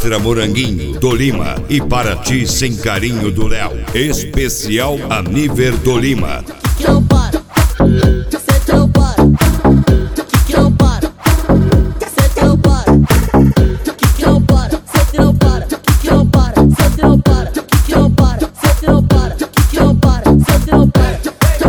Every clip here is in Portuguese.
Extra Moranguinho do Lima e Para Ti Sem Carinho do Léo. Especial Aniver do Lima. Que não para, cê não para. Que não para, cê não para. Que não para, cê não para. Que não para, cê não para. Que não para, cê não para. Que não para, cê não para.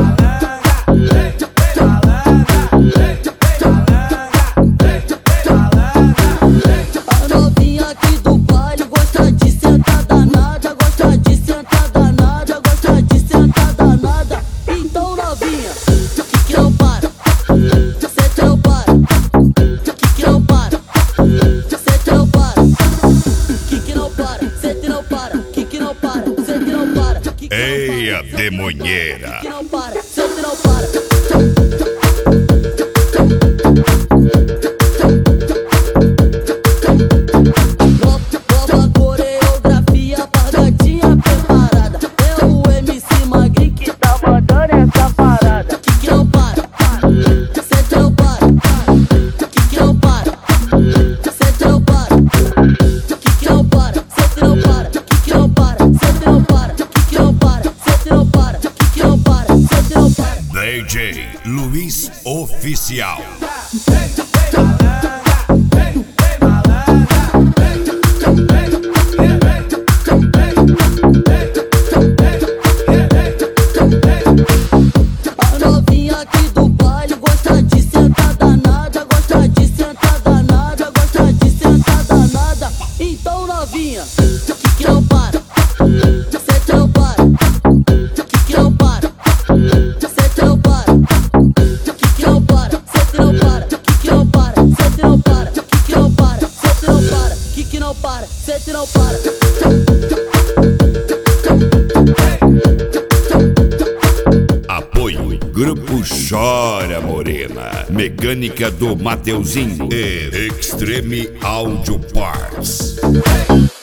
A novinha aqui do baile gosta de sentar danada, gosta de sentar danada, gosta de sentar danada. Então novinha, que não para, cê não para. Que não para, cê não para. Que não para, cê não para. Que não para, cê não para. Eia, demonheira! Que não para, cê não para. Nova coreografia pra gatinha preparada. É o MC Magrinho que tá mandando essa parada. Que não para, cê não para. Que não para, cê não para. Que não para, cê não para. Que não para, cê não para. Que não para, cê não para. Que não para, cê não para. DJ Luiz Oficial. A novinha aqui do baile gosta de sentar danada, gosta de sentar danada, gosta de sentar danada. Então novinha, que não para, cê não para. Que não para, cê não para. Que não para, cê não para. Que não para, cê não para. Que não para, cê não para. Que não para, cê não para. Apoio Grupo Chora Morena, Mecânica do Mateuzinho e Extreme Audio Parts.